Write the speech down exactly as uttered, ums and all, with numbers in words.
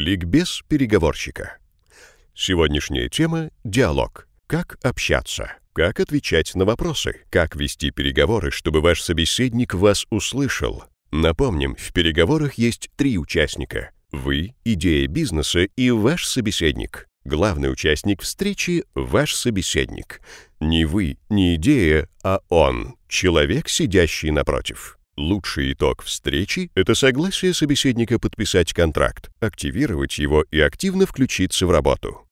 Ликбез переговорщика. Сегодняшняя тема – диалог. Как общаться, как отвечать на вопросы, как вести переговоры, чтобы ваш собеседник вас услышал. Напомним, в переговорах есть три участника – вы, идея бизнеса и ваш собеседник. Главный участник встречи – ваш собеседник. Не вы, не идея, а он, человек, сидящий напротив. Лучший итог встречи – это согласие собеседника подписать контракт, активировать его и активно включиться в работу.